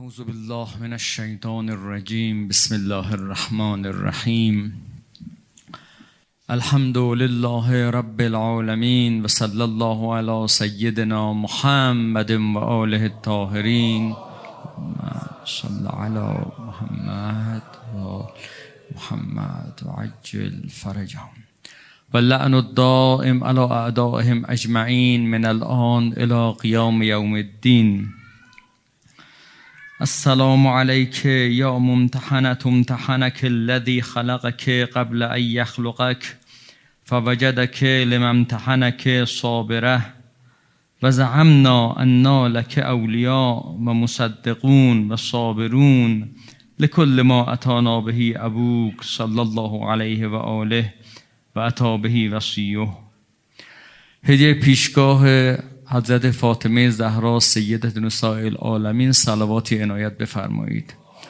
اعوذ بالله من الشیطان الرجیم. بسم الله الرحمن الرحیم. الحمد لله رب العالمین و صلی الله علی سیدنا محمد و آله الطاهرین. صلی علی محمد و محمد و عجل فرجهم و لعن الدائم علی اعدائهم اجمعین من الان الی قیام یوم الدین. السلام علیک یا ممتحنة امتحنک الذی خلقک قبل ان یخلقک فوجدک لما امتحنک صابره و زعمنا انا لک اولیاء و مصدقون و صابرون لکل ما اتانا به ابوک صلی الله علیه و آله و اتی به وصیه. هدیه پیشگاه حضرت فاطمه زهرا سیدة نساء العالمین صلواتی عنایت بفرمایید.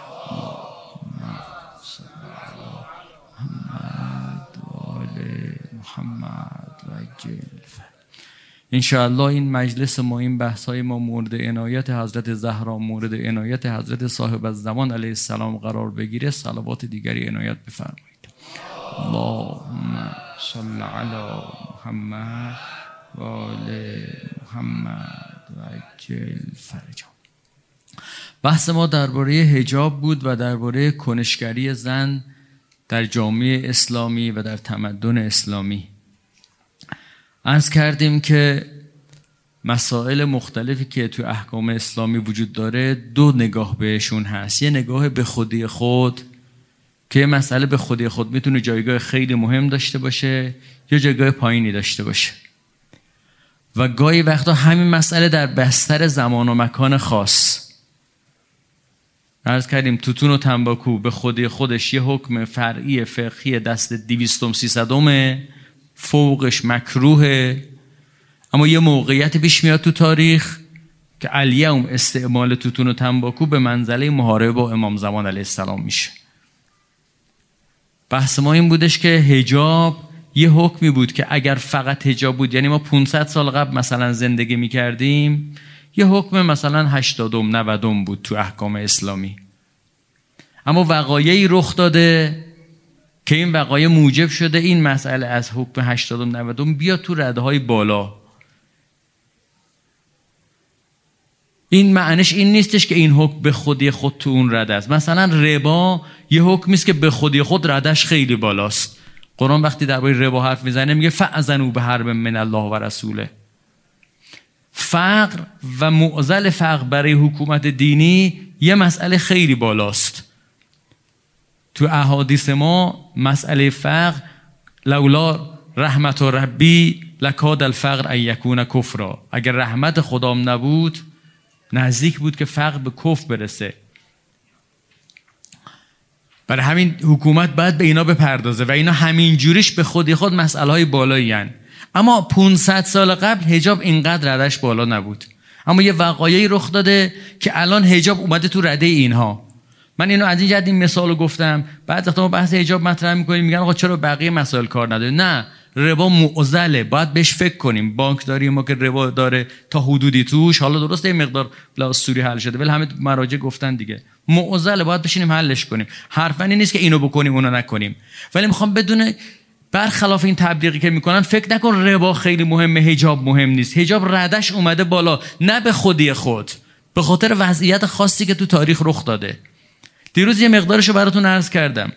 محمد و عجل. انشاءالله این مجلس ما، این بحث های ما مورد عنایت حضرت زهرا، مورد عنایت حضرت صاحب الزمان علیه السلام قرار بگیره. صلوات دیگری عنایت بفرمایید. اللهم صل علی محمد و آل محمد و عجل فرجهم. بحث ما درباره حجاب بود و درباره کنشگری زن در جامعه اسلامی و در تمدن اسلامی. عرض کردیم که مسائل مختلفی که تو احکام اسلامی وجود داره دو نگاه بهشون هست. یه نگاه به خودی خود که یه مسئله به خودی خود میتونه جایگاه خیلی مهم داشته باشه یا جایگاه پایینی داشته باشه، و گاهی وقتا همین مسئله در بستر زمان و مکان خاص. عرض کردیم توتون و تنباکو به خودی خودش یه حکم فرعی فقهی دست 200-300 فوقش مکروهه، اما یه موقعیت پیش میاد تو تاریخ که الیوم استعمال توتون و تنباکو به منزله محاربه با امام زمان علیه السلام میشه. بحث ما این بودش که حجاب یه حکمی بود که اگر فقط حجاب بود، یعنی ما 500 سال قبل مثلا زندگی میکردیم، یه حکم مثلا 80-90 بود تو احکام اسلامی، اما وقایعی رخ داده که این وقایع موجب شده این مسئله از حکم 80-90 بیاد تو رده‌های بالا. این معنیش این نیستش که این حکم به خودی خود تو اون رده است. مثلا ربا یه حکمی است که به خودی خود ردش خیلی بالاست. قرآن وقتی درباره ربا حرف میزنه میگه فأذنوا بحرب من الله و رسوله. فقر و معضل فقر برای حکومت دینی یه مسئله خیلی بالاست. تو احادیث ما مسئله فقر لولا رحمت ربی لکاد الفقر ان یکون کفرا، اگر رحمت خدام نبود نزدیک بود که فقر به کفر برسه. برای همین حکومت باید به اینا بپردازه و اینا همین جوریش به خودی خود مسئله های بالایی هن. اما 500 سال قبل حجاب اینقدر ردش بالا نبود، اما یه وقایعی رخ داده که الان حجاب اومده تو رده اینها. من اینو از این جهت این مثالو گفتم. بعد وقتا ما بحث حجاب مطرح میکنیم میگن آقا چرا بقیه مسائل کار نداره؟ نه، ربا معضله، باید بهش فکر کنیم. بانکداری ما که ربا داره تا حدودی توش، حالا درسته یه مقدار لاسوری حل شده ولی همه مراجع گفتن دیگه معضله، باید بشینیم حلش کنیم. حرفا این نیست که اینو بکنیم اونو نکنیم، ولی میخوام بدون برخلاف این تبلیغی که میکنن فکر نکن ربا خیلی مهمه حجاب مهم نیست. حجاب ردش اومده بالا، نه به خودی خود، به خاطر وضعیت خاصی که تو تاریخ رخ داده. دیروز یه مقدارشو براتون عرض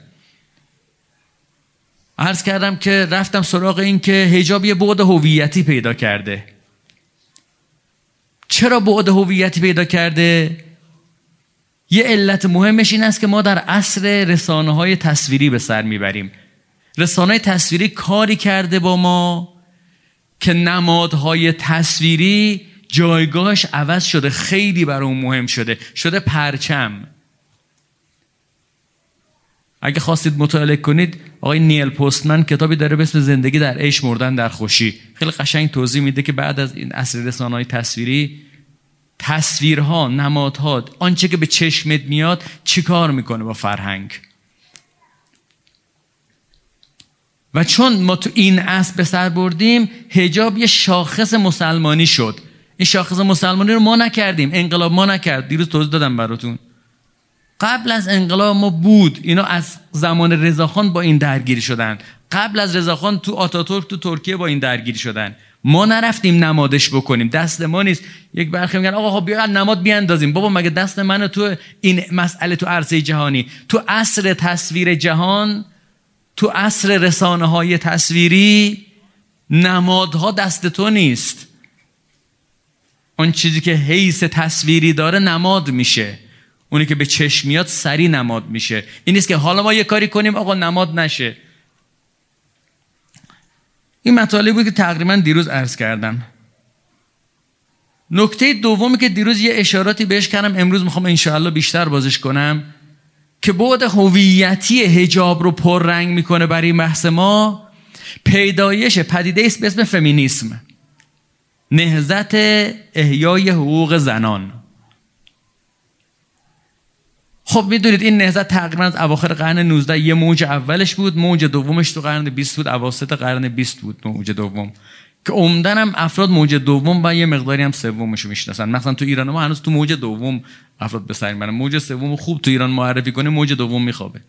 کردم که رفتم سراغ این که حجاب یه بعد هویتی پیدا کرده. چرا بعد هویتی پیدا کرده؟ یه علت مهمش این است که ما در عصر رسانه‌های تصویری به سر میبریم. رسانه‌های تصویری کاری کرده با ما که نمادهای تصویری جایگاهش عوض شده، خیلی برای اون مهم شده پرچم. اگه خواستید مطالعه کنید، آقای نیل پستمن کتابی داره به اسم زندگی در عیش مردن در خوشی، خیلی قشنگ توضیح میده که بعد از این عصر رسانه‌های تصویری تصویرها، نمادها، آنچه که به چشمت میاد چی کار میکنه با فرهنگ. و چون ما تو این عصر به سر بردیم، حجاب یه شاخص مسلمانی شد. این شاخص مسلمانی رو ما نکردیم، انقلاب ما نکرد. دیروز توضیح دادم براتون. قبل از انقلاب ما بود. اینا از زمان رضاخان با این درگیری شدن. قبل از رضاخان تو آتاتورک تو ترکیه با این درگیری شدن. ما نرفتیم نمادش بکنیم، دست ما نیست. یک برخی میگن آقا بیا نماد بیاندازیم. بابا مگه دست منه تو این مسئله تو عرصه جهانی، تو عصر تصویر جهان، تو عصر رسانه‌های تصویری، نمادها دست تو نیست. اون چیزی که حیث تصویری داره نماد میشه، اونی که به چشم میاد سری نماد میشه. این نیست که حالا ما یه کاری کنیم آقا نماد نشه. این مطالبی بود که تقریبا دیروز عرض کردم. نکته دومی که دیروز یه اشاراتی بهش کردم، امروز میخوام انشاءالله بیشتر بازش کنم، که بعد هویتی حجاب رو پررنگ میکنه برای این بحث ما، پیدایش پدیده است به اسم فمینیسم، نهضت احیای حقوق زنان. خب میدونید این نهضت تقریبا از اواخر قرن 19 یه موج اولش بود، موج دومش تو قرن 20 بود، اواسط قرن 20 بود موج دوم، که عمدن هم افراد موج دوم و یه مقداری هم سومش رو میشناسن. مثلا تو ایران ما هنوز تو موج دوم افراد به سر میبرن. موج سوم خوب تو ایران معرفی کنه، موج دوم میخوابه.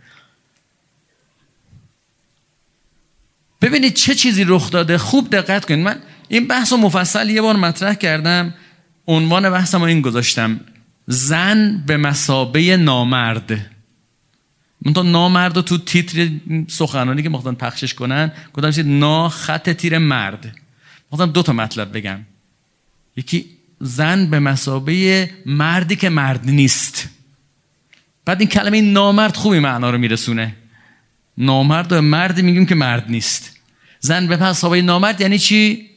ببینید چه چیزی رخ داده. خوب دقت کنید. من این بحث رو مفصل یه بار مطرح کردم. عنوان بحثم رو این گذاشتم: زن به مثابه نامرد. من تو نامرد رو تو تیتر سخنرانی که مخواستن پخشش کنن گفتم چیز نا خط تیر مرد. مخواستم دو تا مطلب بگم. یکی زن به مثابه مردی که مرد نیست. بعد این کلمه نامرد خوبی معنا رو میرسونه. نامرد و مردی میگیم که مرد نیست. زن به مثابه نامرد یعنی چی؟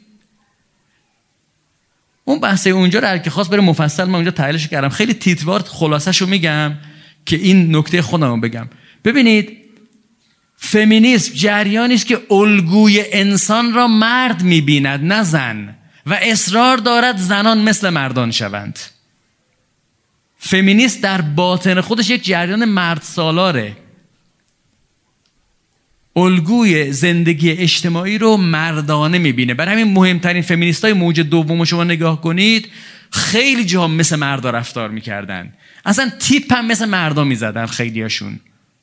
اون بحثه اونجا رو هر کی خواست بره مفصل من اونجا تحلیلش کردم. خیلی تیتروار خلاصه‌شو میگم که این نکته خودم رو بگم. ببینید فمینیسم جریانی است که الگوی انسان را مرد می‌بیند نه زن، و اصرار دارد زنان مثل مردان شوند. فمینیست در باطن خودش یک جریان مرد سالاره. الگوی زندگی اجتماعی رو مردانه میبینه. برای همین مهمترین فمینیستای موج دوم شما نگاه کنید خیلی جاها مثل مردا رفتار میکردن، اصلا تیپ هم مثل مردا میزدن خیلیاشون.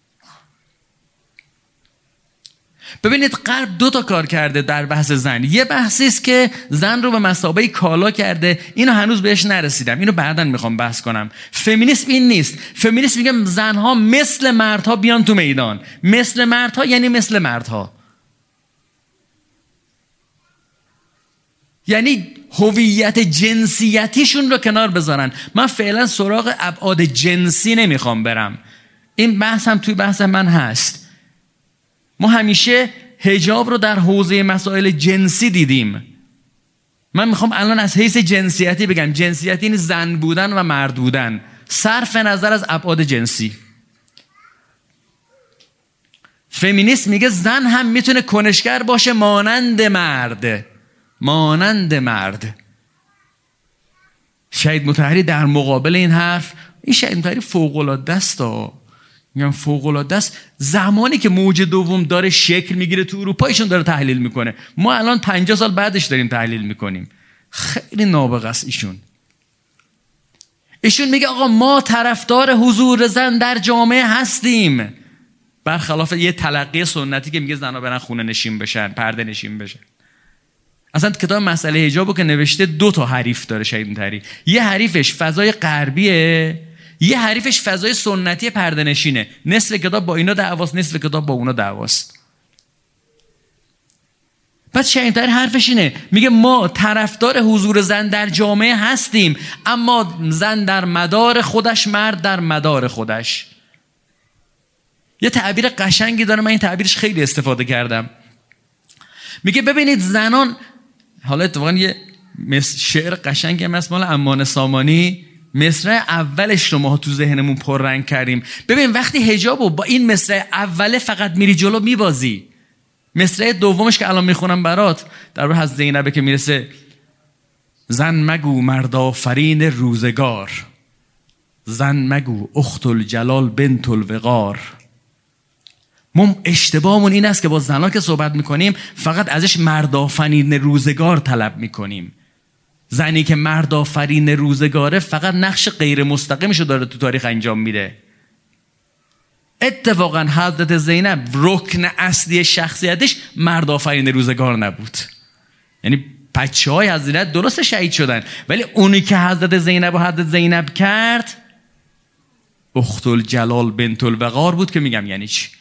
ببینید غرب دو تا کار کرده در بحث زن. یه بحثی است که زن رو به مثابه کالا کرده، اینو هنوز بهش نرسیدم، اینو بعداً میخوام بحث کنم. فمینیسم این نیست. فمینیسم میگه زنها مثل مردها بیان تو میدان. مثل مردها یعنی مثل مردها، یعنی هویت جنسیتیشون رو کنار بذارن. من فعلا سراغ ابعاد جنسی نمیخوام برم، این بحث هم توی بحث من هست. ما همیشه حجاب رو در حوزه مسائل جنسی دیدیم. من میخوام الان از حیث جنسیتی بگم. جنسیتی این زن بودن و مرد بودن صرف نظر از ابعاد جنسی. فمینیست میگه زن هم میتونه کنشگر باشه مانند مرد. مانند مرد. شهید مطهری در مقابل این حرف، این شهید مطهری فوق‌العاده است. میگم فوق‌العاده است. زمانی که موج دوم داره شکل میگیره تو اروپا ایشون داره تحلیل میکنه. ما الان 50 سال بعدش داریم تحلیل میکنیم. خیلی نابغه است ایشون میگه آقا ما طرفدار حضور زن در جامعه هستیم، برخلاف یه تلقی سنتی که میگه زنا برن خونه نشین بشن، پرده نشین بشن. اصلا کتاب مسئله حجابو که نوشته 2 تا حریف داره شهید مطهری. یه حریفش فضای غربیه، یه حریفش فضای سنتی پرده نشینه. نصف کتاب با اینا دعواست، نصف کتاب با اونا دعواست. پس شهید مطهری حرفش اینه، میگه ما طرفدار حضور زن در جامعه هستیم، اما زن در مدار خودش، مرد در مدار خودش. یه تعبیر قشنگی داره، من این تعبیرش خیلی استفاده کردم. میگه ببینید زنان، حالا اتفاقا یه شعر قشنگی هم هست مال امان سامانی، مصرع اولش رو ما تو ذهنمون پررنگ کردیم. ببین وقتی حجابو با این مصرع اوله فقط میری جلو میبازی، مصرع دومش که الان میخونم برات در روح از زینبه که میرسه: زن مگو مردآفرین روزگار، زن مگو اخت الجلال بنت الوقار. ما اشتباهمون این است که با زنها که صحبت میکنیم فقط ازش مردآفرین روزگار طلب میکنیم. زنی که مردآفرین روزگاره فقط نقش غیر مستقیمشو داره تو تاریخ انجام میده. اتفاقا حضرت زینب رکن اصلی شخصیتش مردآفرین روزگار نبود. یعنی بچه‌های حضرت درست شهید شدن، ولی اونی که حضرت زینب و حضرت زینب کرد اخت الجلال بنت الوقار بود که میگم یعنی چی.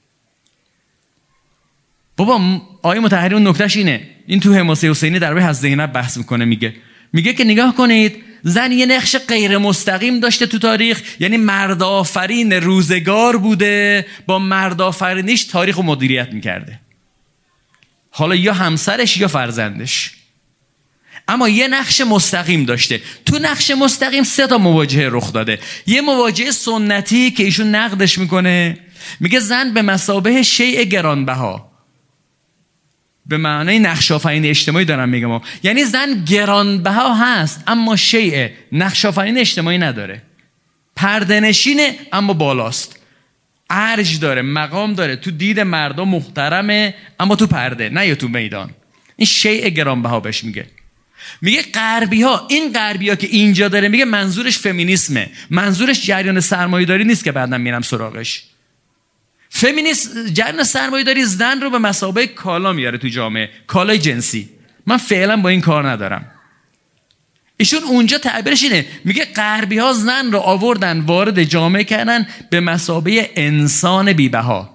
بابا آیه مطهری اون نکتهش اینه، این تو حماسه حسینی درباره حضرت زینب بحث میکنه، میگه که نگاه کنید زن یه نقش غیر مستقیم داشته تو تاریخ، یعنی مردآفرین روزگار بوده، با مردآفرینیش تاریخ رو مدیریت میکرده، حالا یا همسرش یا فرزندش، اما یه نقش مستقیم داشته. تو نقش مستقیم 3 مواجهه رخ داده. یه مواجهه سنتی که ایشون نقدش میکنه، میگه زن به مثابه شیء گرانبها، به معنای نقش آفرین اجتماعی دارم میگم، یعنی زن گرانبها هست اما شیء نقش آفرین اجتماعی نداره، پرده نشینه اما بالاست، ارج داره، مقام داره، تو دید مردم محترمه اما تو پرده نه یا تو میدان. این شیء گرانبها بهش میگه غربی ها. این غربی ها که اینجا داره میگه منظورش فمینیسمه، منظورش جریان سرمایه‌داری نیست که بعداً میرم سراغش. فمینیسم جریان سرمایه‌داری زن رو به مثابه کالا میاره تو جامعه، کالای جنسی. من فعلا با این کار ندارم. ایشون اونجا تعبیرش اینه، میگه غربی ها زن رو آوردن وارد جامعه کردن به مثابه انسان بی‌بها،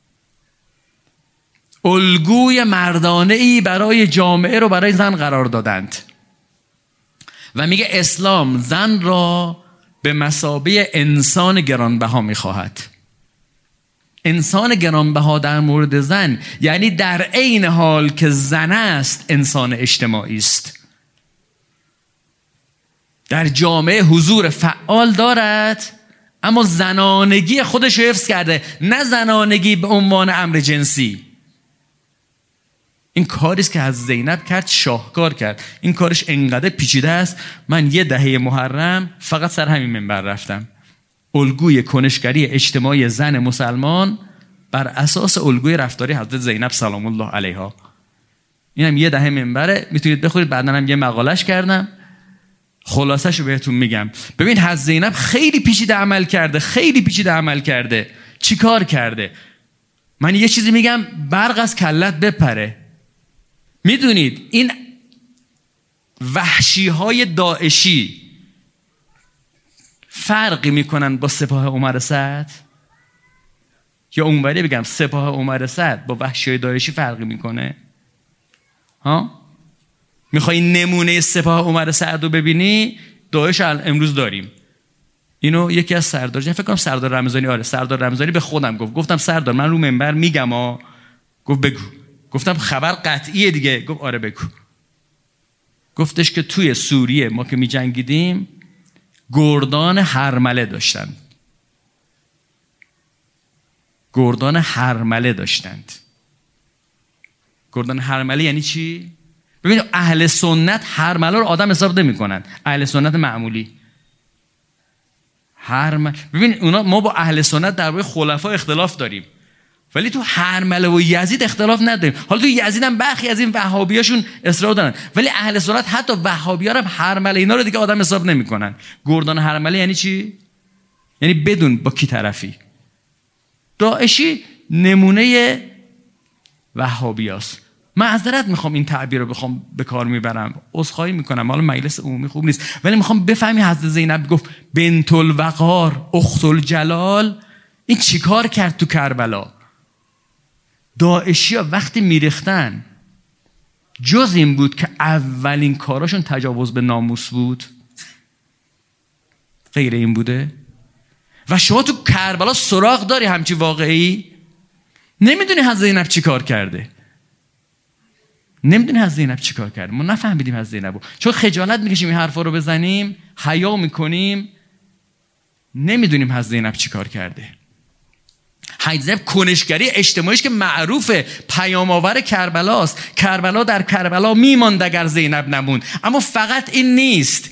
الگوی مردانه ای برای جامعه رو برای زن قرار دادند و میگه اسلام زن را به مثابه انسان گرانبها میخواهد. انسان گرانبها در مورد زن یعنی در عین حال که زن است انسان اجتماعی است، در جامعه حضور فعال دارد اما زنانگی خودش رو حفظ کرده، نه زنانگی به عنوان امر جنسی. این کاریست که از زینب کرد، شاهکار کرد. این کارش انقدر پیچیده است، من 10 دهه محرم فقط سر همین منبر رفتم. الگوی کنشگری اجتماعی زن مسلمان بر اساس الگوی رفتاری حضرت زینب سلام الله علیها. اینم 10 دهه منبره، میتونید بخورید، بعداً هم یه مقالش کردم، خلاصش رو بهتون میگم. ببین حضرت زینب خیلی پیچیده عمل کرده. چی کار کرده؟ من یه چیزی میگم برق از کلت بپره. میدونید این وحشی‌های داعشی فرقی میکنن با سپاه عمر سعد؟ یا اونوری بگم سپاه عمر سعد با وحشی‌های داعشی فرقی میکنه؟ ها؟ میخوای نمونه سپاه عمر سعد رو ببینی؟ داعش امروز داریم. اینو یکی از سردار، فکر کنم سردار رمضانی، سردار رمضانی به خودم گفتم سردار من رو منبر میگم گفت بگو. گفتم خبر قطعیه دیگه؟ گفت آره بگو. گفتش که توی سوریه ما که میجنگیدیم گردان هرمله داشتند. گردان هرمله یعنی چی؟ ببین اهل سنت هرمله رو آدم حساب نمی‌کنن، اهل سنت معمولی. ببین ما با اهل سنت درباره خلفا اختلاف داریم، ولی تو هرمله و یزید اختلاف نداریم. حالا تو یزید هم برخی از این وهابیاشون اصرار دارن، ولی اهل سنت حتی وهابی‌ها هم هرمله اینا رو دیگه آدم حساب نمی‌کنن. گردان هرمله یعنی چی؟ یعنی بدون با کی طرفی. داعشی نمونه وهابیاست. معذرت میخوام این تعبیر رو به کار میبرم، عذرخواهی میکنم، حالا مجلس عمومی خوب نیست، ولی میخوام بفهمی حضرت زینب گفت بنت الوقار اخت الجلال. این چیکار کرد تو کربلا؟ داعشی ها وقتی میریختن جز این بود که اولین کاراشون تجاوز به ناموس بود؟ غیر این بوده؟ و شما تو کربلا سراغ داری همچی واقعی؟ نمیدونی حضرت زینب چی کار کرده؟ ما نفهمیدیم حضرت زینب، چون خجالت میکشیم این حرفا رو بزنیم، حیا میکنیم، نمیدونیم حضرت زینب چی کار کرده. حضرت زینب کنشگری اجتماعیش که معروفه، پیام آور کربلاست. کربلا در کربلا میماند اگر زینب نموند. اما فقط این نیست،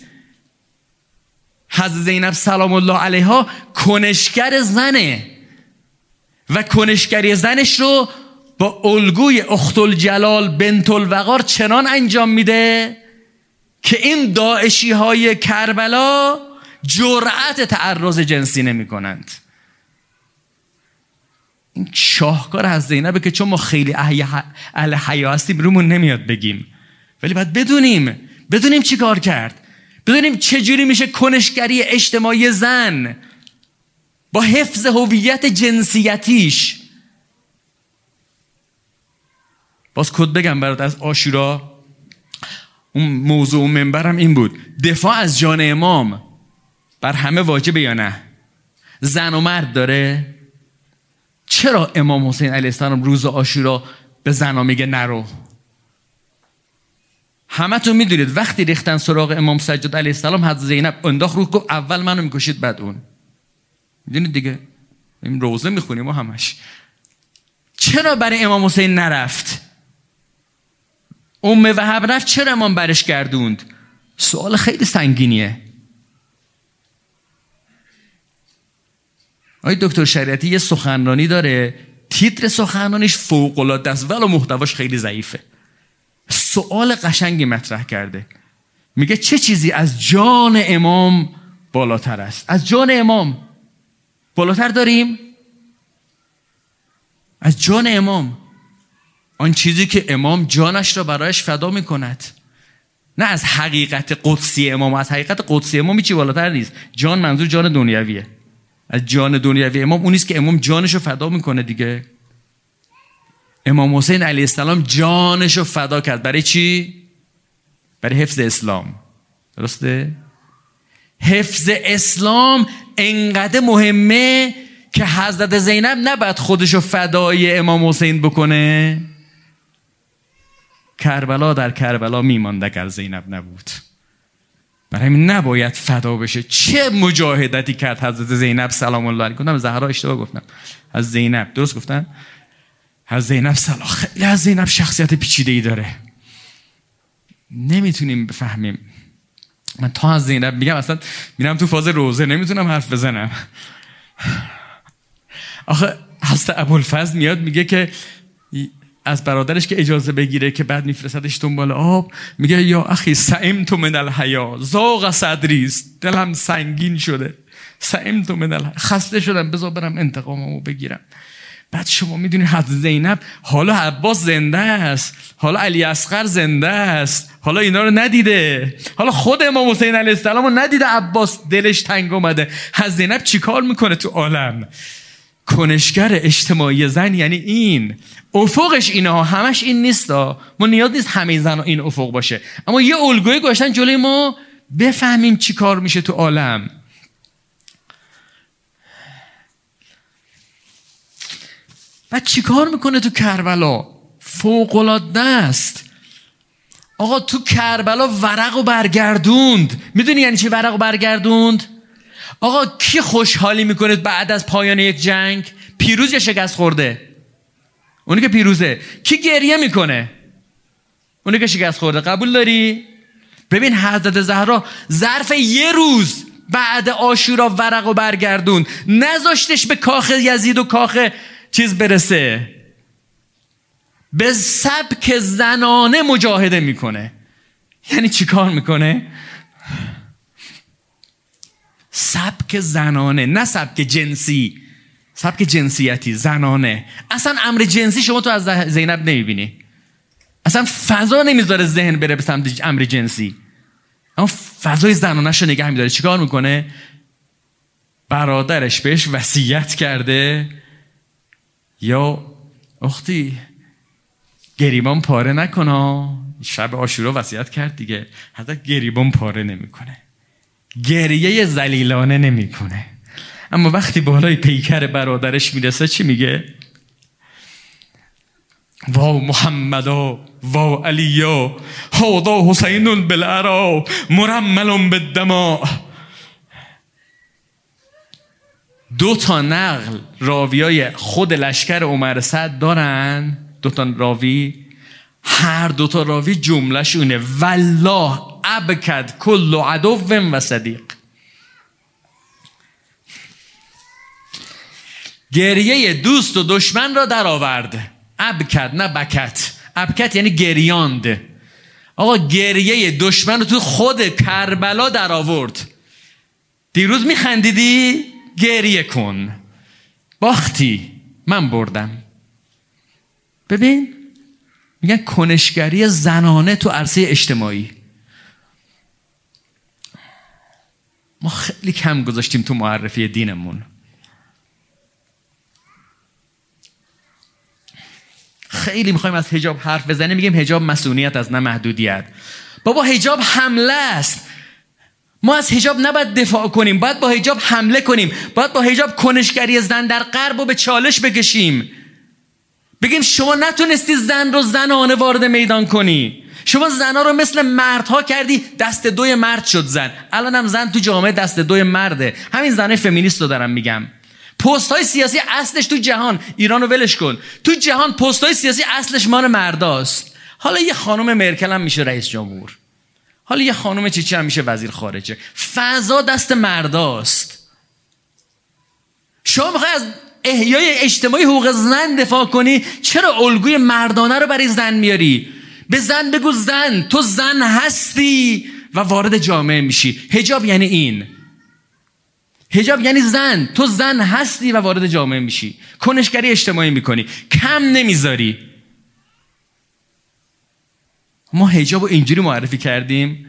حضرت زینب سلام الله علیها کنشگر زنه و کنشگری زنش رو با الگوی اخت الجلال بنت الوقار چنان انجام میده که این داعشی های کربلا جرأت تعرض جنسی نمی کنند. این شاهکار از زینبه که چون ما خیلی اهل حیا هستیم رومون نمیاد بگیم، ولی باید بدونیم چی کار کرد، بدونیم چجوری میشه کنشگری اجتماعی زن با حفظ هویت جنسیتیش. باز کد بگم برات از عاشورا، اون موضوع منبرم این بود: دفاع از جان امام بر همه واجبه یا نه؟ زن و مرد داره؟ چرا امام حسین علیه السلام روز عاشورا به زنا میگه نرو؟ همه تو میدونید وقتی ریختن سراغ امام سجاد علیه السلام، حضرت زینب انداخت رو گفت اول منو میکشید بعد اون. میدونید دیگه، این روزه میخونیم ما همش. چرا برای امام حسین نرفت؟ وهب رفت، چرا امام برش گردوند؟ سوال خیلی سنگینیه. آقای دکتر شریعتی یه سخنرانی داره، تیتر سخنرانیش فوق‌العاده است ولی محتواش خیلی ضعیفه. سوال قشنگی مطرح کرده، میگه چه چیزی از جان امام بالاتر است؟ از جان امام بالاتر داریم؟ از جان امام، آن چیزی که امام جانش را برایش فدا میکند، نه از حقیقت قدسی امام. از حقیقت قدسی امام هیچی بالاتر نیست. جان منظور جان دنیویه. از جان دنیوی امام اونیست که امام جانش رو فدا میکنه دیگه. امام حسین علیه السلام جانش رو فدا کرد. برای چی؟ برای حفظ اسلام. درسته؟ حفظ اسلام انقدر مهمه که حضرت زینب نباید خودش رو فدای امام حسین بکنه. کربلا در کربلا میماند اگر زینب نبود. برای همین نباید فدا بشه. چه مجاهدتی کرد حضرت زینب سلام الله علیها. گفتم زهرا اشتباه گفتم، از زینب درست گفتم. از زینب سلام. خیلی از زینب شخصیت پیچیده‌ای داره، نمیتونیم بفهمیم. من تا از زینب میگم اصلا میرم تو فاز روزه نمیتونم حرف بزنم. آخه حضرت ابوالفضل میاد میگه که از برادرش که اجازه بگیره که بعد میفرستدش دنبال آب، میگه یا اخی سئمت من الحیا ضاق صدری، دلم سنگین شده، سئمت من الحیا، خسته شدم، بذار برم انتقاممو بگیرم. بعد شما میدونید حضرت زینب حالا عباس زنده است، حالا علی اصغر زنده است، حالا اینا رو ندیده، حالا خود امام حسین علیه السلام رو ندیده، عباس دلش تنگ اومده. حضرت زینب چیکار میکنه تو عالم؟ کنشگر اجتماعی زن یعنی این. افقش اینها، همش این نیستا. ما نیاز نیست همه زنها این افق باشه، اما یه الگوی گذاشتن جلوی ما بفهمیم چی کار میشه تو عالم. بعد چی کار میکنه تو کربلا؟ فوق‌العاده است. آقا تو کربلا ورقو برگردوند. میدونی یعنی چی ورقو برگردوند؟ آقا کی خوشحالی میکنه بعد از پایان یک جنگ؟ پیروز یا شکست خورده؟ اونی که پیروزه. کی گریه میکنه؟ اونی که شکست خورده. قبول داری؟ ببین حضرت زهرا ظرف یه روز بعد عاشورا ورقو برگردوند، نذاشتش به کاخ یزید و کاخ چیز برسه. به سبک زنانه مجاهده میکنه. یعنی چی کار میکنه؟ سبک زنانه، نه سبک جنسی، سبک جنسیتی، زنانه. اصلا امر جنسی شما تو از زینب نمیبینی، اصلا فضا نمیذاره ذهن بره به سمت امر جنسی، اما فضای زنانه‌شو نگه میداره. چیکار میکنه؟ برادرش بهش وصیت کرده یا اختی گریبان پاره نکنا. شب عاشورا وصیت کرد دیگه، حتی گریبان پاره نمیکنه، گریه ذلیلانه نمیکنه. اما وقتی بالای پیکر برادرش میرسه چی میگه؟ وا محمدا وا علیا هادا حسین بالعرا مرمل بالدماء. دو تا نقل راویای خود لشکر عمر سعد دارن، دو تا راوی، هر دو تا راوی جمله‌شونه والله ابکد کل عدو و صدیق. گریه دوست و دشمن را در آورد. ابکد نه بکت. ابکت یعنی گریاند. آقا گریه دشمن رو تو خود کربلا در آورد. دیروز میخندیدی؟ گریه کن. باختی. من بردم. ببین میگن کنشگری زنانه تو عرصه اجتماعی. ما خیلی کم گذاشتیم تو معرفی دینمون. خیلی میخوایم از حجاب حرف بزنیم، میگیم حجاب مسئولیت است نه محدودیت. بابا حجاب حمله است. ما از حجاب نباید دفاع کنیم، باید با حجاب حمله کنیم. باید با حجاب کنشگری زن در غرب رو به چالش بکشیم. بگیم شما نتونستی زن رو زنانه وارد میدان کنی. شما زنها رو مثل مردها کردی، دست دوی مرد شد زن. الان هم زن تو جامعه دست دوی مرده. همین زنای فمینیست رو دارم میگم. پست های سیاسی اصلش تو جهان، ایران رو ولش کن، تو جهان پست های سیاسی اصلش مال مرداست. حالا یه خانم مرکل هم میشه رئیس جمهور، حالا یه خانم چیچی هم میشه وزیر خارجه. فضا دست مرداست. شما میخوای از احیای اجتماعی حقوق زن دفاع کنی، چرا الگوی مردانه رو برای زن میاری؟ به زن بگو زن، تو زن هستی و وارد جامعه میشی. حجاب یعنی این. حجاب یعنی زن، تو زن هستی و وارد جامعه میشی. کنشگری اجتماعی میکنی، کم نمیذاری. ما حجاب رو اینجوری معرفی کردیم،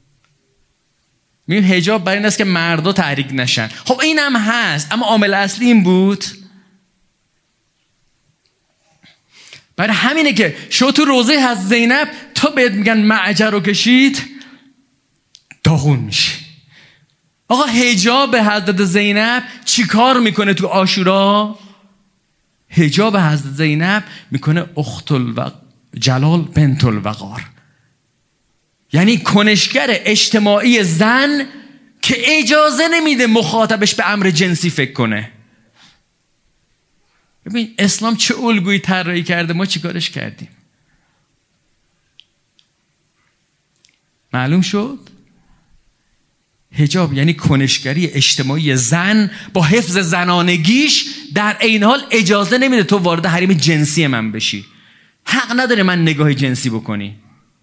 میگیم حجاب برای این است که مردا تحریک نشن. خب این هم هست، اما عامل اصلی این بود. برای همینه که شو تو روضه حضرت زینب تا بهت میگن معجر رو کشید داغون میشی. آقا حجاب حضرت زینب چی کار میکنه تو عاشورا؟ حجاب حضرت زینب میکنه اخت جلال بنت الوقار، یعنی کنشگر اجتماعی زن که اجازه نمیده مخاطبش به امر جنسی فکر کنه. ببین اسلام چه الگویی طراحی کرده، ما چی کارش کردیم؟ معلوم شد؟ حجاب یعنی کنشگری اجتماعی زن با حفظ زنانگیش، در عین حال اجازه نمیده تو وارد حریم جنسی من بشی. حق نداره من نگاه جنسی بکنی.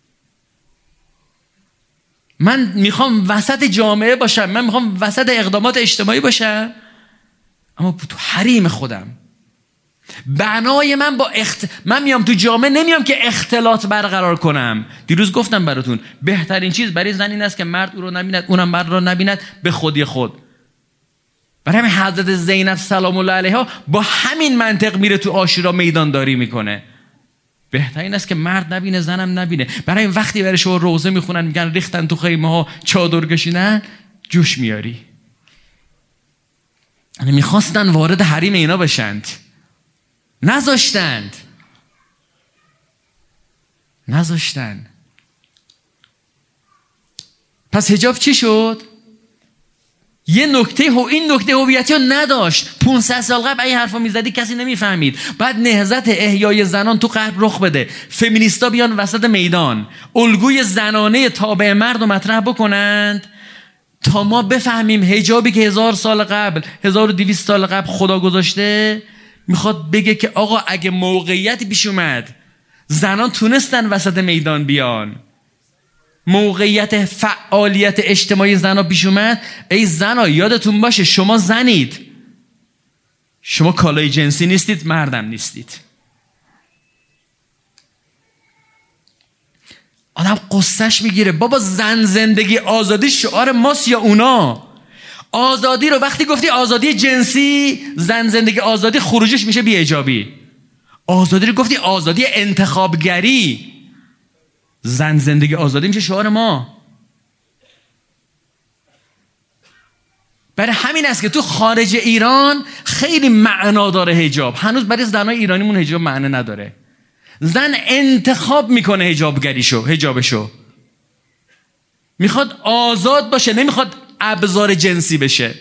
من میخوام وسط جامعه باشم، من میخوام وسط اقدامات اجتماعی باشم، اما تو حریم خودم. بنای من من میام تو جامعه، نمیام که اختلاط برقرار کنم. دیروز گفتم براتون بهترین چیز برای زن این است که مرد او رو نبیند، اونم مرد رو نبیند، به خودی خود. برای همین حضرت زینب سلام الله علیها با همین منطق میره تو عاشورا میدانداری میکنه. بهترین است که مرد نبینه، زنم نبینه. برای این وقتی برای شما روزه میخونن میگن ریختن تو خیمه ها چادر کشیدن، جوش میاری. یعنی میخواستن وارد حریم اینا بشند، نذاشتند. پس حجاب چی شد؟ یه نکته این نکته هویتی رو نداشت. 500 سال قبل این حرفا میزدی کسی نمیفهمید. بعد نهضت احیای زنان تو غرب رخ بده، فمینیستا بیان وسط میدان، الگوی زنانه تابع مرد رو مطرح بکنند تا ما بفهمیم حجابی که 1000 سال قبل 1200 سال قبل خدا گذاشته میخواد بگه که آقا اگه موقعیتی پیش اومد زنان تونستن وسط میدان بیان، موقعیت فعالیت اجتماعی زنها پیش اومد، ای زنها یادتون باشه شما زنید، شما کالای جنسی نیستید، مردم نیستید. آدم قصهش میگیره. بابا زن زندگی آزادی شعار ماست یا اونا؟ آزادی رو وقتی گفتی آزادی جنسی، زن زندگی آزادی خروجش میشه بی حجابی. آزادی رو گفتی آزادی انتخابگری، زن زندگی آزادی میشه شعار ما. برای همین است که تو خارج ایران خیلی معنا داره حجاب. هنوز برای زنای ایرانیمون حجاب معنی نداره. زن انتخاب میکنه حجابشو میخواد آزاد باشه، نمیخواد ابزار جنسی بشه.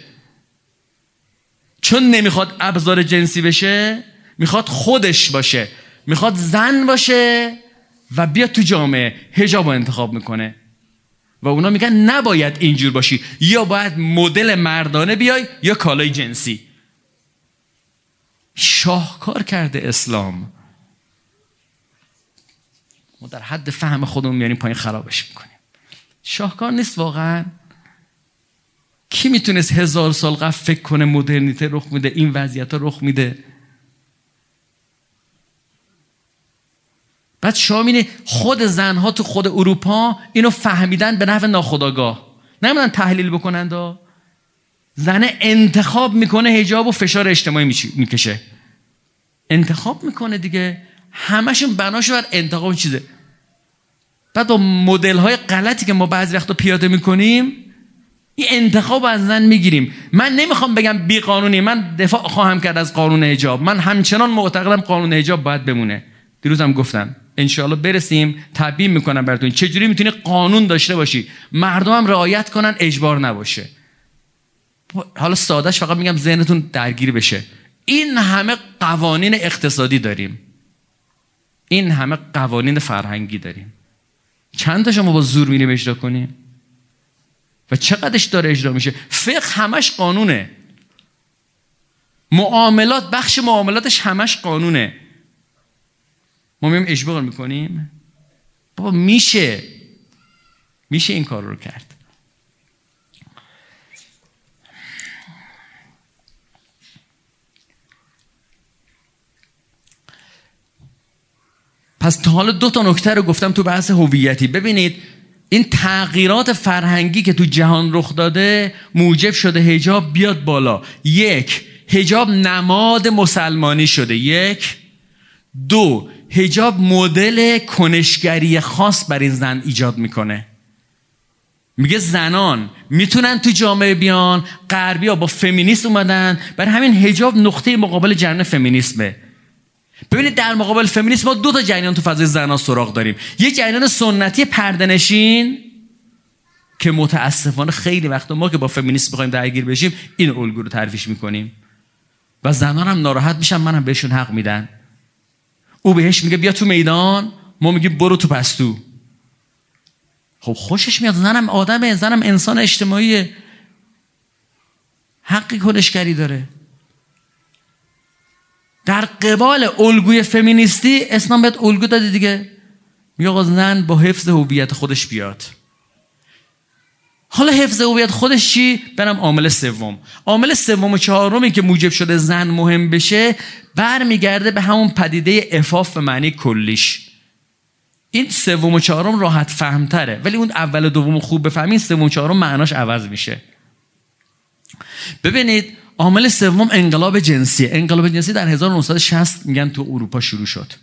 چون نمیخواد ابزار جنسی بشه، میخواد خودش باشه، میخواد زن باشه و بیاد تو جامعه. حجاب رو انتخاب میکنه و اونا میگن نباید اینجور باشی، یا باید مدل مردانه بیای یا کالای جنسی. شاهکار کرده اسلام. ما در حد فهم خودمون میاریم پایین خرابش میکنیم. شاهکار نیست واقعا؟ کی میتونست 1000 سال قبل فکر کنه مدرنیته رخ میده، این وضعیت ها رخ میده؟ بعد شما می‌بینید خود زنها تو خود اروپا اینو فهمیدن به نحو ناخودآگاه، نمیدونن تحلیل بکنن. زن انتخاب میکنه حجاب و فشار اجتماعی میکشه، انتخاب میکنه دیگه، همشون بناشو بر انتخاب چیزه. بعد با مدل های غلطی که ما بعضی وقتا پیاده میکنیم این انتخاب از زن میگیریم. من نمیخوام بگم بی قانونی، من دفاع خواهم کرد از قانون حجاب، من همچنان معتقدم قانون حجاب باید بمونه. دیروزم گفتم انشاءالله برسیم تبیین میکنم براتون چجوری میتونی قانون داشته باشی مردم هم رعایت کنن، اجبار نباشه. حالا سادهش فقط میگم ذهنتون درگیر بشه. این همه قوانین اقتصادی داریم، این همه قوانین فرهنگی داریم، چند تا شما با زور میریم اجرا کنیم و چقدرش داره اجرا میشه؟ فقه همش قانونه، معاملات بخش معاملاتش همش قانونه، ما میریم اجبار میکنیم؟ بابا میشه این کار رو کرد. پس تا حالا 2 تا نکته رو گفتم تو بحث هویتی. ببینید این تغییرات فرهنگی که تو جهان رخ داده موجب شده حجاب بیاد بالا. 1 حجاب نماد مسلمانی شده. 1 2 حجاب مدل کنشگری خاص بر این زن ایجاد میکنه. میگه زنان میتونن تو جامعه بیان. غربی‌ها با فمینیست اومدن، برای همین حجاب نقطه مقابل جریان فمینیسمه. ببینید در مقابل فمینیسم ما 2 تا جریان تو فضای زنان سراغ داریم. یه جریان سنتی پرده‌نشین که متاسفانه خیلی وقتا ما که با فمینیسم بخوایم درگیر بشیم این الگو رو ترویج میکنیم و زنان هم ناراحت میشن، منم بهشون حق میدن. او بهش میگه بیا تو میدان، ما میگیم برو تو پستو. خب خوشش میاد، زنم آدمه، زنم انسان اجتماعیه، حقی کنشگری داره. در قبال الگوی فمینیستی اسلام بهت الگو داده دیگه، میگه آقا زن با حفظ هویت خودش بیاد. حالا حفظ هویت خودش چی؟ برم عامل سوم. عامل سوم و چهارمی که موجب شده زن مهم بشه برمیگرده به همون پدیده عفاف به معنی کلیش. این سوم و چهارم راحت فهمتره، ولی اون اول و دوم خوب بفهمین، سوم و چهارم معناش عوض میشه. ببینید عامل سوم انقلاب جنسی. انقلاب جنسی در 1960 میگن تو اروپا شروع شد.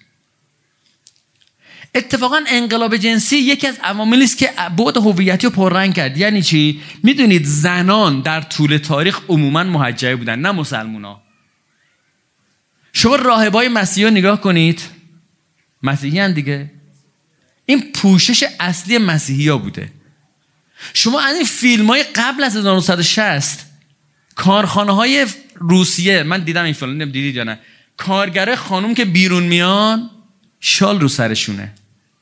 اتفاقا انقلاب جنسی یکی از عواملی است که بعد هویتی رو پررنگ کرد. یعنی چی؟ میدونید زنان در طول تاریخ عموما محجبه بودن، نه مسلمونا. شما راهبای مسیحی رو نگاه کنید، مسیحی هن دیگه، این پوشش اصلی مسیحی ها بوده. شما از این فیلم های قبل از 1960 کارخانه های روسیه، من دیدم این فیلم، دیدید یا نه؟ کارگره خانوم که بیرون میان شال رو سرشونه.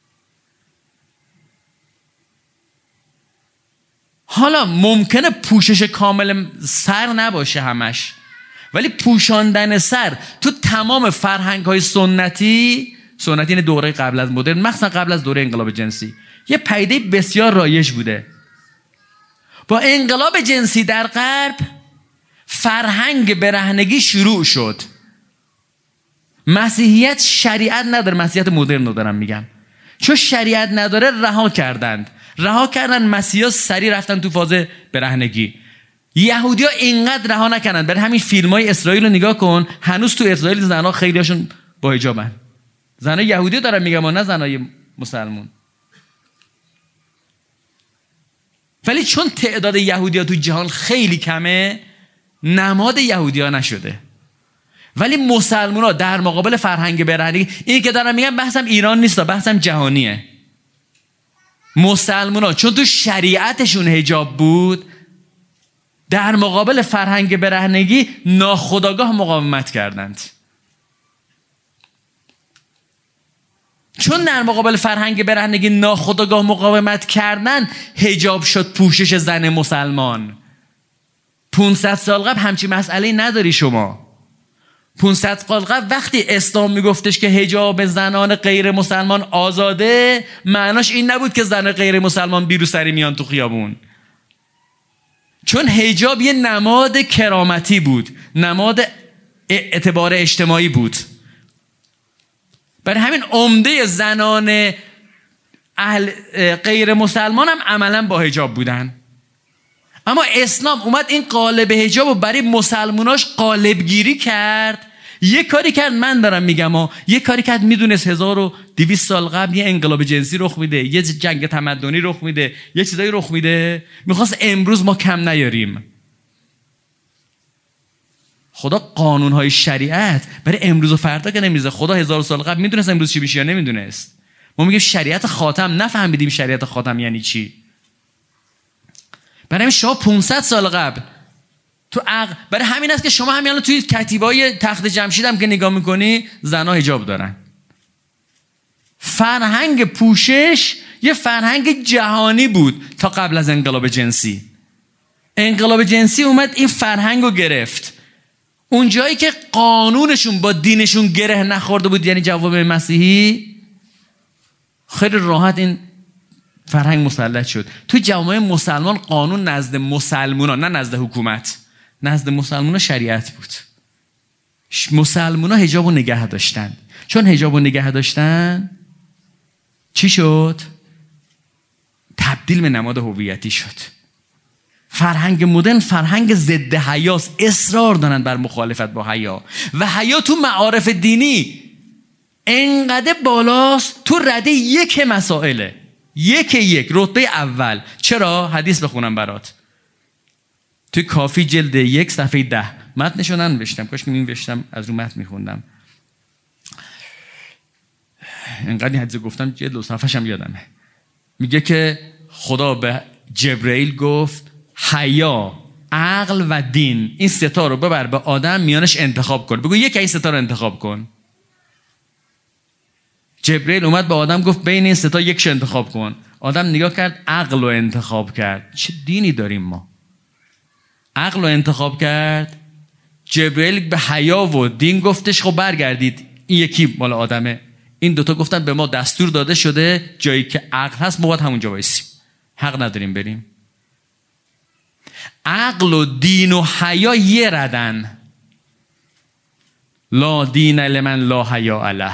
حالا ممکنه پوشش کامل سر نباشه همش، ولی پوشاندن سر تو تمام فرهنگ های سنتی این دوره قبل از مدرن، مخصوصا قبل از دوره انقلاب جنسی، یه پدیده بسیار رایج بوده. با انقلاب جنسی در غرب فرهنگ برهنگی شروع شد. مسیحیت شریعت نداره، مسیحیت مدرن رو دارم میگم، چون شریعت نداره رها کردن مسیحا سریع رفتن تو فاز برهنگی. یهودی‌ها اینقدر رها نکردن. برای همین فیلم‌های اسرائیل رو نگاه کن، هنوز تو اسرائیل زن‌ها خیلی‌هاشون با حجابن. زن‌ها یهودی دارن میگم و نه زن‌های مسلمان. ولی چون تعداد یهودی‌ها تو جهان خیلی کمه نماد یهودی‌ها نشده. ولی مسلمان‌ها در مقابل فرهنگ برهنگی، این که دارم میگم بحثم ایران نیست، بحثم جهانیه. مسلمان‌ها چون تو شریعتشون حجاب بود در مقابل فرهنگ برهنگی ناخودآگاه مقاومت کردند. چون در مقابل فرهنگ برهنگی ناخودآگاه مقاومت کردن حجاب شد پوشش زن مسلمان. 500 سال قبل همچین مسئله نداری شما. 500 سال قبل وقتی اسلام میگفتش که حجاب زنان غیر مسلمان آزاده، معناش این نبود که زن غیر مسلمان بیرو سری میان تو خیابون. چون حجاب یه نماد کرامتی بود، نماد اعتبار اجتماعی بود. برای همین عمده زنان غیر مسلمان هم عملا با حجاب بودن. اما اسلام اومد این قالب حجاب رو برای مسلماناش قالب گیری کرد. یه کاری کرد، من دارم میگم یه کاری کرد، میدونست 1200 سال قبل یه انقلاب جنسی رخ میده، یه جنگ تمدنی رخ میده، یه چیزایی رخ میده، میخواست امروز ما کم نیاریم. خدا قانونهای شریعت برای امروز و فردا که نمیذاره. خدا 1000 سال قبل میدونست امروز چی بشه یا نمیدونست؟ ما میگیم شریعت خاتم، نفهمیدیم شریعت خاتم یعنی چی. برای همین شما 500 سال قبل تو برای همین است که شما همین الان توی کتیبه‌های تخت جمشید هم که نگاه میکنی زنها حجاب دارن. فرهنگ پوشش یه فرهنگ جهانی بود تا قبل از انقلاب جنسی. انقلاب جنسی اومد این فرهنگ رو گرفت. اون جایی که قانونشون با دینشون گره نخورده بود، یعنی جوامع مسیحی، خیلی راحت این فرهنگ مسلط شد. تو جوامع مسلمان قانون نزد مسلمانان، نه نزد حکومت، نزد مسلمانان شریعت بود. مسلمانان حجاب رو نگه داشتن. چون حجاب رو نگه داشتن چی شد؟ تبدیل به نماد هویتی شد. فرهنگ مدرن فرهنگ ضد حیاست. اصرار دارن بر مخالفت با حیا و حیا تو معارف دینی انقدر بالاست، تو رده یک مسائله، یک رتبه اول. چرا؟ حدیث بخونم برات توی کافی جلد 1 صفحه 10. متنشو ننوشتم، کاش می‌نوشتم از رو متن می‌خوندم. انقدر این حدیث گفتم جلد و صفحه‌ش هم یادمه. میگه که خدا به جبرئیل گفت حیا، عقل و دین، این سه تا رو ببر به آدم، میانش انتخاب کن. بگو یک این سه تا رو انتخاب کن. جبرئیل اومد به آدم گفت بین این سه تا یکش انتخاب کن. آدم نگاه کرد، عقل رو انتخاب کرد. چه دینی داریم ما؟ عقل رو انتخاب کرد. جبرئیل به حیا و دین گفتش خب برگردید، این یکی مال آدمه. این دوتا گفتن به ما دستور داده شده جایی که عقل هست ما باید همونجا وایسیم، حق نداریم بریم. عقل و دین و حیا یه ردن. لا دین لمن لا حیا له.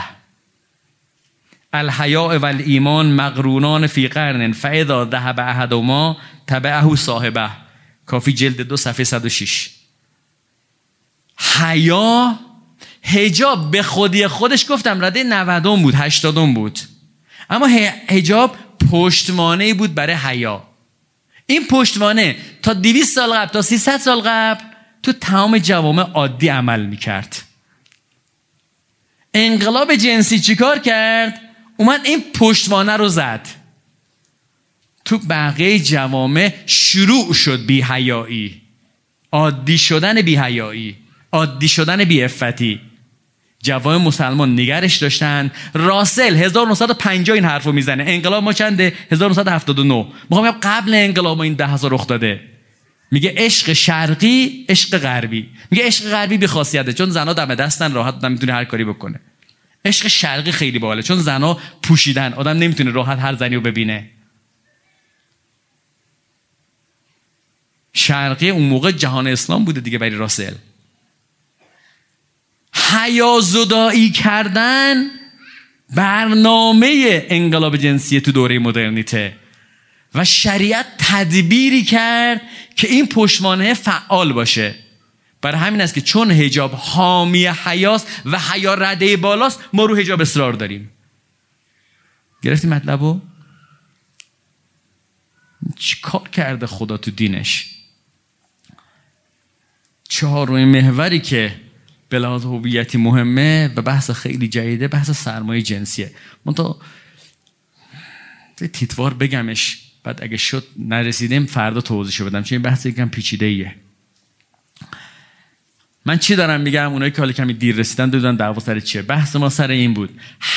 الحیاء و الایمان مقرونان فی قرن فاذا ذهب احدهما تبعه صاحبه. کافی جلد 2 صفحه 106. حیا، حجاب به خودی خودش گفتم رده 90 بود، 80 بود، اما حجاب پشتوانه بود برای حیا. این پشتوانه تا 200 سال قبل، تا 300 سال قبل تو تمام جوامع عادی عمل میکرد. انقلاب جنسی چیکار کرد؟ اومد این پشتوانه رو زد. تو بقیه جوامع شروع شد بی حیایی، عادی شدن بی حیایی، عادی شدن بی عفتی. جوامع مسلمان نگرش داشتن. راسل 1950 این حرفو میزنه. انقلاب ما چنده؟ 1979. میخوام بگم قبل انقلاب ما این 10 رخ داده. میگه عشق شرقی، عشق غربی. میگه عشق غربی بی خاصیته چون زنا دم دستن، راحت آدم میتونه هر کاری بکنه. عشق شرقی خیلی باحاله چون زنا پوشیدن، آدم نمیتونه راحت هر زنی رو ببینه. شرقی اون موقع جهان اسلام بوده دیگه برای راسل. حیا زدایی کردن برنامه انقلاب جنسی تو دوره مدرنیته و شریعت تدبیری کرد که این پشتوانه فعال باشه. برای همین است که چون حجاب حامی حیاست و حیا رده بالاست، ما رو حجاب اصرار داریم. گرفتی مطلبو؟ چی کار کرده خدا تو دینش؟ 4 محوری که به لحاظ هویتی مهمه و بحث خیلی جدیده، بحث سرمایه جنسیه. من تا تیتوار بگمش، بعد اگه شد نرسیدیم فردا توضیحشو بدم، چون این بحث یکم پیچیده ایه. من چی دارم میگم؟ اونایی که حالا کمی دیر رسیدن بدونن دعوا سر چیه. بحث ما سر این بود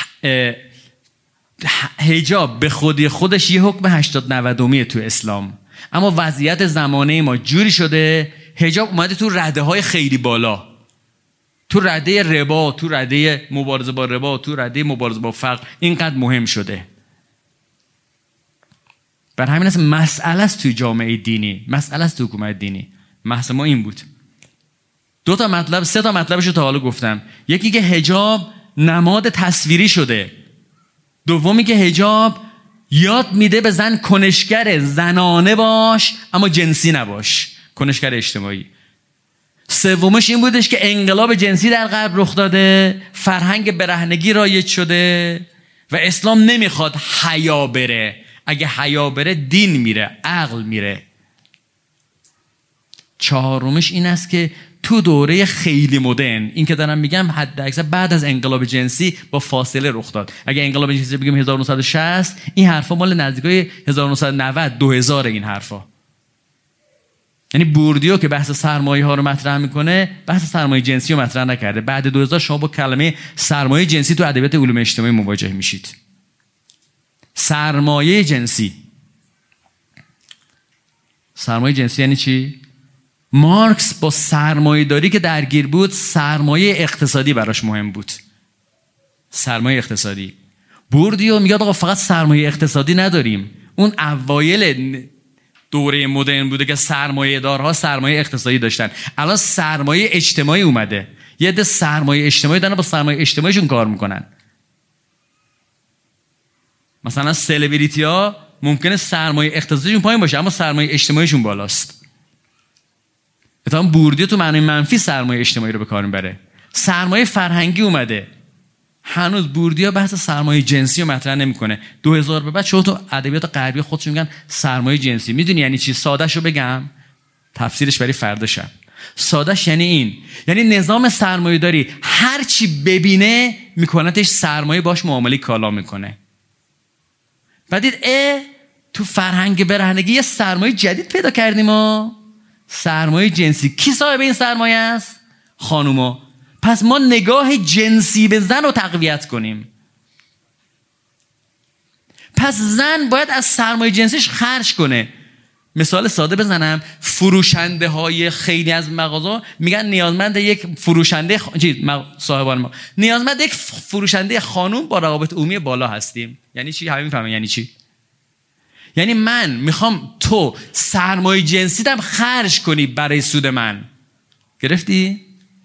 حجاب به خودی خودش یه حکم 80-90 تو اسلام، اما وضعیت زمانه ما جوری شده حجاب اومده تو رده های خیلی بالا، تو رده ربا، تو رده مبارزه با ربا، تو رده مبارزه با فقر اینقدر مهم شده. بر همین است مسئله است توی جامعه دینی، مسئله است توی حکومت دینی. بحث ما این بود. 2 تا مطلب، 3 تا مطلبش رو تا حالا گفتم. یکی که حجاب نماد تصویری شده. دومی که حجاب یاد میده به زن کنشگر زنانه باش اما جنسی نباش، کنشگر اجتماعی. سومش این بودش که انقلاب جنسی در غرب رخ داده، فرهنگ برهنگی رایج شده و اسلام نمیخواد حیا بره. اگه حیا بره دین میره، عقل میره. چهارمش این است که تو دوره خیلی مدرن، این که دارم میگم حد اکثر بعد از انقلاب جنسی با فاصله رخ داد. اگه انقلاب جنسی بگیم 1960، این حرفا مال نزدیکای 1990 2000 این حرفا. یعنی بوردیو که بحث سرمایه ها رو مطرح میکنه، بحث سرمایه جنسی رو مطرح نکرده. بعد 2000 شما با کلمه سرمایه جنسی تو ادبیات علوم اجتماعی مواجه میشید. سرمایه جنسی یعنی چی؟ مارکس با سرمایه داری که درگیر بود، سرمایه اقتصادی براش مهم بود. سرمایه اقتصادی. بوردیو میگه آقا فقط سرمایه اقتصادی نداریم. اون اوایل دوره مدرن بوده که سرمایه دارها سرمایه اقتصادی داشتن. الان سرمایه اجتماعی اومده. یه عده سرمایه اجتماعی دارن با سرمایه اجتماعیشون کار میکنن. مثلا سلبریتی ها ممکنه سرمایه اقتصادیشون پایین باشه اما سرمایه اجتماعیشون بالاست. اتفاقا بوردیو تو معنی منفی سرمایه اجتماعی رو به کار میبره. سرمایه فرهنگی اومده. هنوز بوردیو بحث سرمایه جنسی رو مطرح نمیکنه. 2000 به بعد شما تو ادبیات غربی خودشون میگن سرمایه جنسی. میدونی یعنی چی؟ سادهشو بگم، تفسیرش برای فردا شب. سادهش یعنی این، یعنی نظام سرمایه داری هر چی ببینه میکنتش سرمایه، باش معامله کالا میکنه. بعدید تو فرهنگ برهنگی یه سرمایه جدید پیدا کردیم ما، سرمایه جنسی. کی صاحب این سرمایه است؟ خانوما. پس ما نگاه جنسی به زن رو تقویت کنیم. پس زن باید از سرمایه جنسیش خرج کنه. مثال ساده بزنم، فروشنده های خیلی از مغازه میگن نیازمند یک فروشنده صاحبان ما نیازمند یک فروشنده خانوم با روابط عمومی بالا هستیم. یعنی چی؟ همین فهمه یعنی چی؟ یعنی من میخوام تو سرمایه جنسیتم خرج کنی برای سود من. گرفتی؟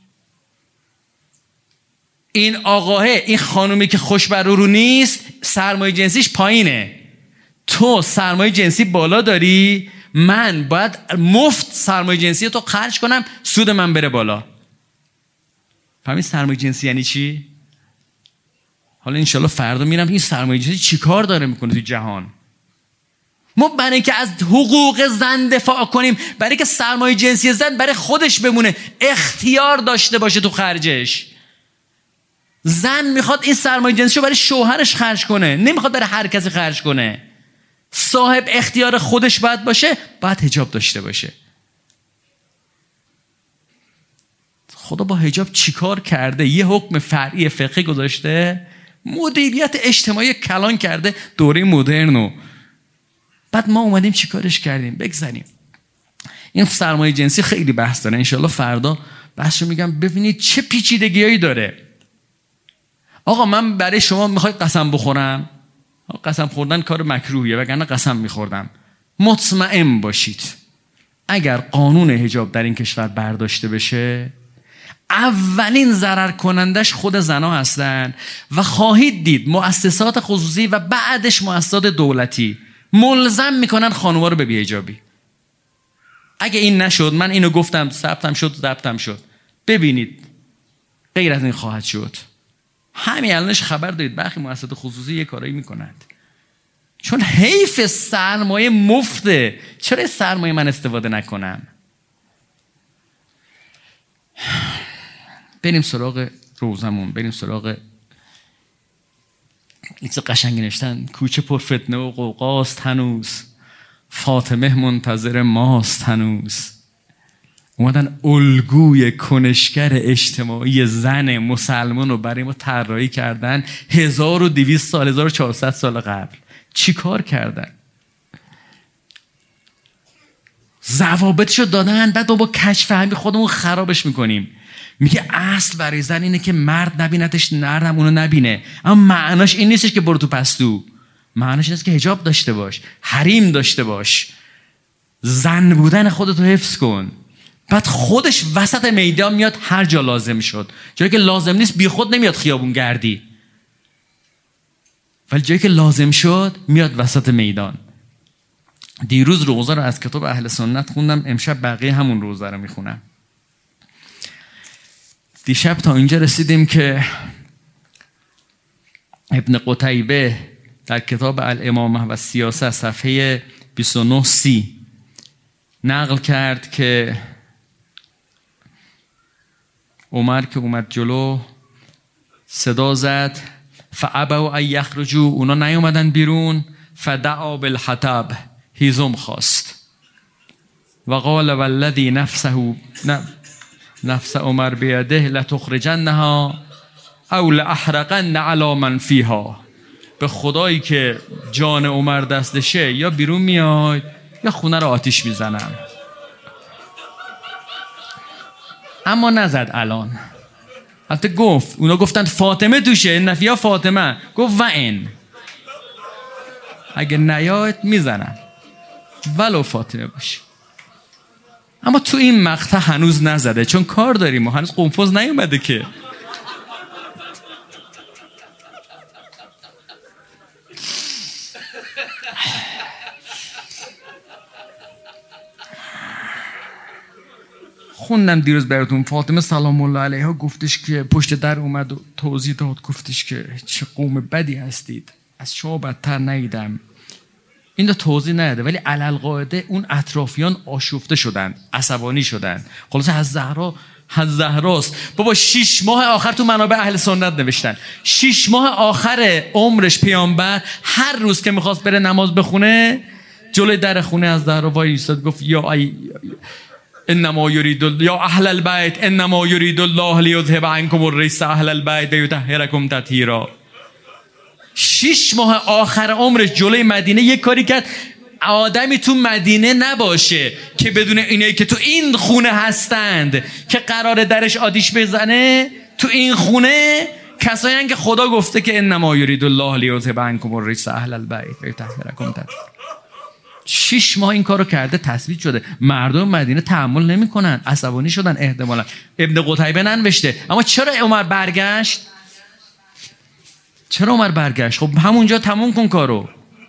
این آقاه، این خانومی که خوش برو نیست، سرمایه جنسیش پایینه. تو سرمایه جنسی بالا داری، من باید مفت سرمایه جنسی تو خرج کنم، سود من بره بالا. فهمید سرمایه جنسی یعنی چی؟ حالا انشالله فردا میرم این سرمایه جنسی چی کار داره میکنه تو جهان. ما برای اینکه از حقوق زن دفاع کنیم، برای اینکه سرمایه جنسی زن برای خودش بمونه، اختیار داشته باشه تو خرجش. زن میخواد این سرمایه جنسی رو برای شوهرش خرج کنه، نمیخواد برای هر کسی خرج کنه. صاحب اختیار خودش باید باشه، باید حجاب داشته باشه. خدا با حجاب چیکار کرده؟ یه حکم فرعی فقهی گذاشته، مدیریت اجتماعی کلان کرده دوره مدرنو. بعد ما اومدیم چیکارش کردیم؟ بگذاریم. این سرمایه جنسی خیلی بحث داره، انشالله فردا بحثشو میگم. ببینید چه پیچیدگیایی داره. آقا من برای شما میخوای قسم بخورم، قسم خوردن کار مکروهیه، وگرنه قسم میخوردم. مطمئن باشید اگر قانون حجاب در این کشور برداشته بشه، اولین ضرر کنندش خود زنا هستن و خواهید دید مؤسسات خصوصی و بعدش مؤسسات دولتی ملزم میکنن خانوما رو به بی‌حجابی. اگه این نشد، من اینو گفتم، ثبتم شد، ببینید غیر از این خواهد شد. همین الانش خبر دارید برخی مؤسسات خصوصی یه کارایی میکنند. چون حیف سرمایه مفته، چرا سرمایه من استفاده نکنم؟ بریم سراغ روزمون، بریم سراغ ایچ قشنگی نوشتن. کوچه پر فتنه و قوقاست هنوز، فاطمه منتظر ماست هنوز. اومدن الگوی کنشگر اجتماعی زن مسلمان رو برای ما طراحی کردن 1200 سال 1400 سال قبل. چی کار کردن؟ ضوابطشو دادن، بعد با کشف فهمی خودمون خرابش میکنیم. میگه اصل برای زن اینه که مرد نبینتش، نردم اونو نبینه. اما معناش این نیستش که برو تو پستو. معناش این است که حجاب داشته باش، حریم داشته باش، زن بودن خودتو حفظ کن. بعد خودش وسط میدان میاد هر جا لازم شد. جایی که لازم نیست بی خود نمیاد خیابون گردی، ولی جایی که لازم شد میاد وسط میدان. دیروز روزه رو از کتاب اهل سنت خوندم، امشب بقیه همون روزه رو میخونم. دیشب تا اینجا رسیدیم که ابن قتیبه در کتاب الامامه و سیاست صفحه 29-30 نقل کرد که عمر که اومد جلو صدا زد فابوا ان یخرجوا، اونا نیومدن بیرون. فدعا بالحطب، هیزم خواست. و قال والذی نفس عمر بیده لتخرجنها او لاحرقن علی من فیها، به خدایی که جان عمر دستشه یا بیرون میاد یا خونه رو آتیش میزنم. اما نزد الان. البته گفت، اونا گفتن فاطمه توشه، نفیا فاطمه، گفت و این اگه نیاد میزنم ولو فاطمه باشه. اما تو این مقطع هنوز نزده، چون کار داریم و هنوز قنفذ نیومده که. خوندم دیروز براتون، فاطمه سلام الله علیها گفتش که پشت در اومد و توضیح داد، گفتش که چه قوم بدی هستید، از شما بدتر نیدم. این رو توضیح نده، ولی علالقاعده اون اطرافیان آشفته شدن، عصبانی شدن. خلاصه از زهراست. بابا 6 ماه آخر تو منابع اهل سنت نوشتن 6 ماه آخر عمرش پیامبر هر روز که میخواست بره نماز بخونه جلوی در خونه از زهرا وای ایستاد، گفت انما یرید یا اهل البیت انما یرید الله لیذهب عنکم الرجس اهل البیت و یطهرکم تطهیرا. 6 ماه آخر عمرش جلوی مدینه یک کاری کرد آدمی تو مدینه نباشه که بدون اینایی که تو این خونه هستند که قرار درش آتیش بزنه. تو این خونه کسایی هستند که خدا گفته که انما یرید الله لیذهب عنکم الرجس اهل البیت و یطهرکم تطهیرا. 6 ماه این کارو کرده، تثبیت شده. مردم مدینه تحمل نمیکنن، عصبانی شدن احتمالاً. ابن قتیبه ننوشته. اما چرا عمر برگشت؟ خب همونجا تموم کن کارو.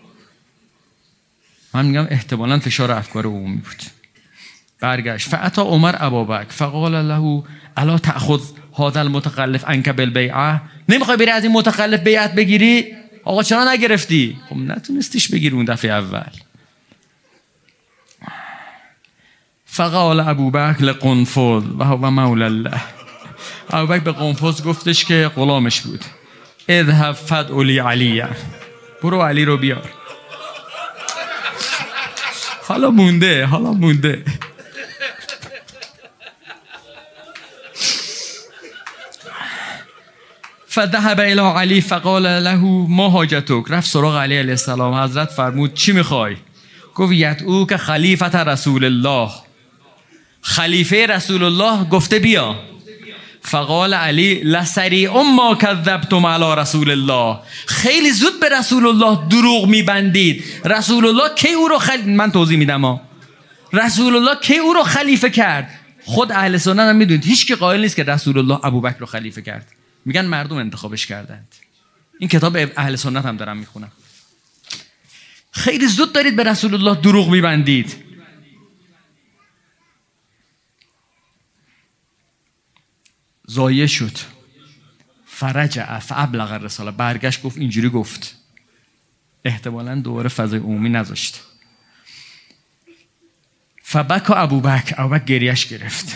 من میگم احتمالاً فشار افکار عمومی بود. برگشت. فاتا عمر ابابکر فقال له الا تاخذ هذا المتخلف عنك بالبيعه، نمیخوای بری از این متخلف بیعت بگیری؟ آقا چرا نگرفتی؟ خب نتونستیش بگیری اون دفعه اول. فقال ابوبکر لقنفذ و هو مولا الله، ابوبکر به قنفذ گفتش که غلامش بود، اذهب فدع لی علی، برو علی رو بیار. حالا مونده. فذهب الى علی فقال له ما حاجتک، رفت سراغ علی علیه السلام. حضرت فرمود چی میخوای؟ گفت یدعوک خلیفة رسول الله، خلیفه رسول الله گفته بیا. فقال علی لسریع ما کذبتم علی رسول الله، خیلی زود به رسول الله دروغ میبندید. رسول الله کی او رو من توضیح میدم رسول الله کی او رو خلیفه کرد؟ خود اهل سنت هم میدونید هیچ کی قائل نیست که رسول الله ابوبکر رو خلیفه کرد، میگن مردم انتخابش کردند. این کتاب اهل سنت هم دارم میخونم. خیلی زود دارید به رسول الله دروغ میبندید. زایه شد. فرجع فابلغ الرساله، برگشت گفت اینجوری گفت. احتمالاً دوباره فضای عمومی نذاشت. فبکا ابوبکر گریش گرفت.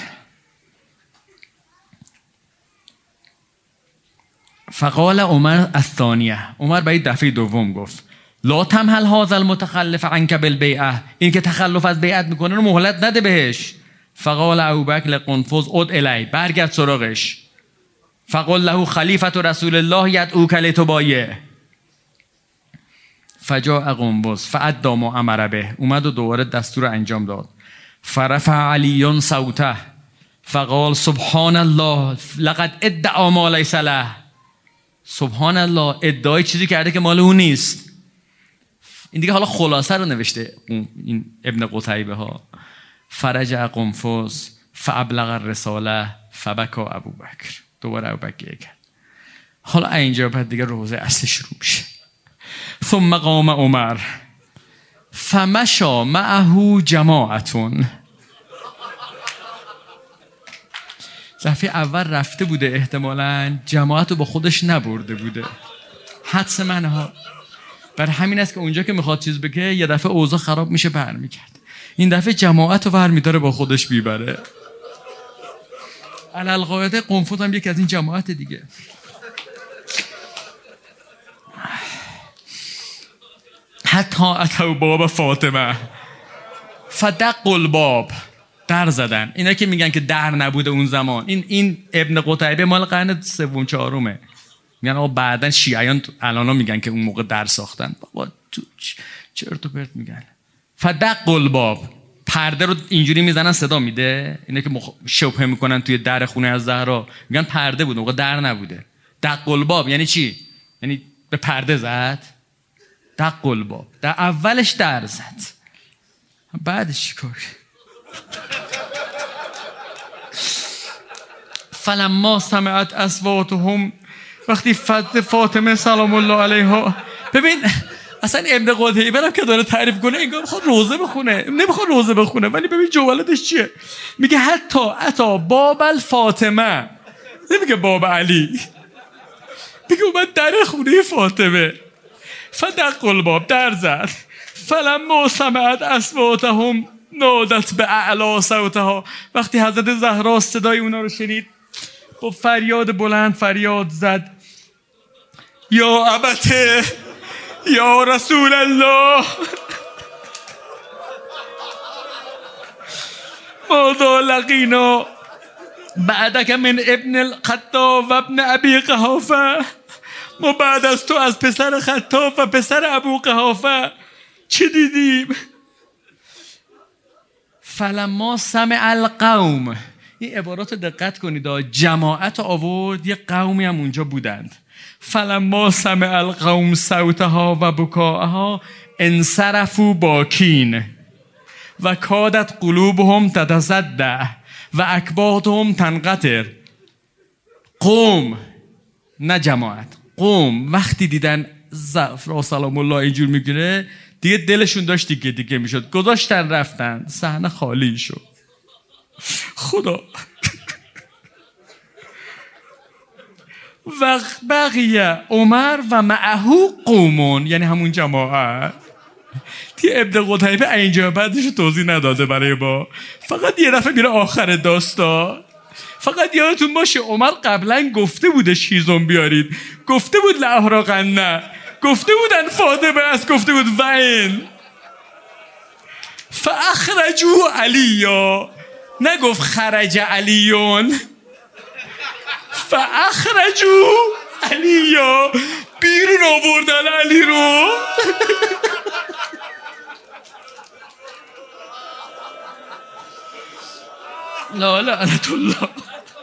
فقال عمر الثانیه، عمر برای دفعه دوم گفت لا تمهل هذا المتخلف عنك بالبیعه، این که تخلف از بیعت میکنه رو مهلت نده بهش. فقال ابوبکر لقنفذ اد الی، برگرد سراغش. فقال له خلیفة رسول الله یدعوک لتبایع. فجاء قنفذ فادى ما امر به، اومد و دوباره دستور انجام داد. فرفع علی صوته فقال سبحان الله لقد ادعا ما لیس له، سبحان الله ادعای چیزی کرده که مال اون نیست. این دیگه حالا خلاصه رو نوشته این ابن قتیبه ها. فرجع قنفذ فابلغ الرساله فبکا ابوبکر. دوباره ابوبکر کرد. حالا اینجا بعد دیگه روزه اصلی شروع میشه. ثم قام عمر فمشى معه جماعتون. دفعه اول رفته بوده، احتمالاً جماعت رو با خودش نبرده بوده، حدس منه ها. بر همین است که اونجا که میخواد چیز بگه یه دفعه اوضاع خراب میشه برمیگرد. این دفعه جماعت رو برمیداره با خودش بیبره. علالقاعده قنفذ هم یکی از این جماعت دیگه. حتی اتوا باب فاطمه فدق الباب. در زدن. اینا که میگن که در نبوده اون زمان، این ابن قتیبه مال قرن سوم چهارمه. میگن آقا بعدن شیعیان الانا میگن که اون موقع در ساختن. بابا تو چرت و پرت میگن. فدق الباب، پرده رو اینجوری میزنن صدا میده. اینا که شبهه میکنن توی در خونه از زهرا میگن پرده بود، موقع در نبوده. دق الباب یعنی چی؟ یعنی به پرده زد. دق الباب در اولش در زد، بعدش چیکار؟ فلما سمعت اصواتهم، وقتی فاطمه سلام الله علیها. ببین اصلا ابن قتیبه هم که داره تعریف کنه انگار میخواد روزه بخونه، نمیخواد روزه بخونه، ولی ببین جوالتش چیه. میگه حتی اتا باب الفاطمه، نمیگه باب علی، میگه اومد در خونه فاطمه. فدق الباب، در زد. فلما سمعت اصواتهم نادت به اعلی صوتها. وقتی حضرت زهرا صدای اونا رو شنید با فریاد بلند فریاد زد یا ابته یا رسول الله ماذا لقینا بعدک من ابن الخطاب و ابن ابی قحافه. ما بعد از تو از پسر خطاب و پسر ابو قحافه چه دیدیم؟ فلما سمع القوم، این عبارات دقت کنید، جماعت آورد، یه قومی هم اونجا بودند. فلما سمع القوم صوتها و بکاءها انصرفوا باکین و کادت قلوبهم تتصدع و اکبادهم تنقطر. قوم، نه جماعت، قوم وقتی دیدن زهرا سلام الله اینجور میگیره دیگه دلشون داشت دیگه میشد، گذاشتن رفتن، صحنه خالی شد. خدا و بقیه عمر و معه قومون، یعنی همون جماعت. تی ابن قتیبه اینجا بعدش توضیح نداده برای ما، فقط یه دفعه میره آخر داستان. فقط یادتون باشه عمر قبلا گفته بودش هیزم بیارید، گفته بود لأحرقن، گفته بودن فاطمه است، گفته بود وین فاخرجوا علیا، نگفت خرج علیون. فاخرجوا علیا، بیرون آوردن علی رو. لا لعنت الله.